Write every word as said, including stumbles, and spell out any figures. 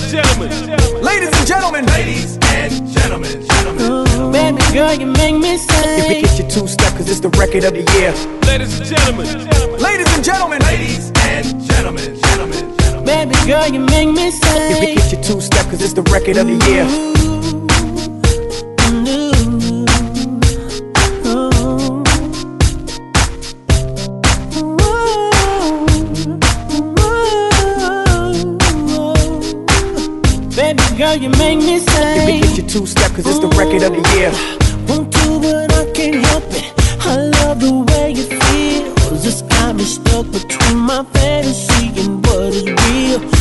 and gentlemen. Ladies and gentlemen. Ladies and gentlemen. Ooh, baby girl, you make me say. If we get you two-step, cause it's the record of the year. Ladies and gentlemen. Ladies and gentlemen. Ladies and gentlemen. Gentlemen. Baby girl, you make me say. If we get you two-step, cause it's the record of the year. Baby girl, you make me say. If we get you two-step, cause it's the record of the year. Won't do, but I can't help it. I love the way you feel. Just got me stuck between my fantasy and what is real.